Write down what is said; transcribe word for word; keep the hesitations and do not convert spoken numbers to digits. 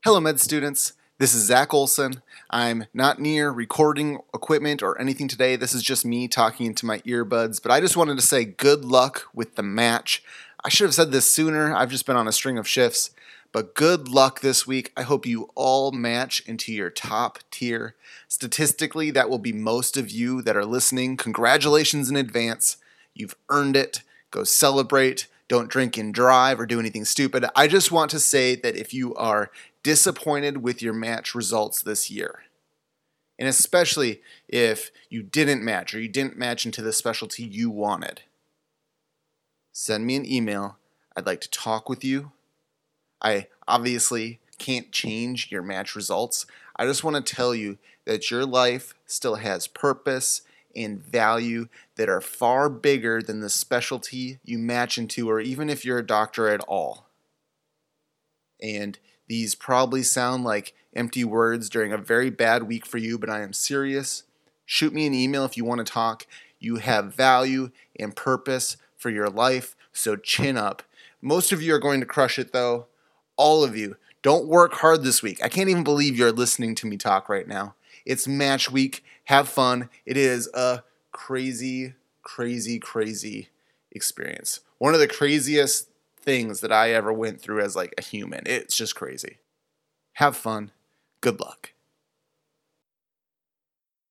Hello, med students. This is Zach Olson. I'm not near recording equipment or anything today. This is just me talking into my earbuds, but I just wanted to say good luck with the match. I should have said this sooner. I've just been on a string of shifts, but good luck this week. I hope you all match into your top tier. Statistically, that will be most of you that are listening. Congratulations in advance. You've earned it. Go celebrate. Don't drink and drive or do anything stupid. I just want to say that if you are disappointed with your match results this year, and especially if you didn't match or you didn't match into the specialty you wanted, send me an email. I'd like to talk with you. I obviously can't change your match results. I just want to tell you that your life still has purpose and value that are far bigger than the specialty you match into, or even if you're a doctor at all. And these probably sound like empty words during a very bad week for you, but I am serious. Shoot me an email if you want to talk. You have value and purpose for your life, so chin up. Most of you are going to crush it, though. All of you. Don't work hard this week. I can't even believe you're listening to me talk right now. It's match week. Have fun. It is a crazy, crazy, crazy experience. One of the craziest things that I ever went through as like a human. It's just crazy. Have fun. Good luck.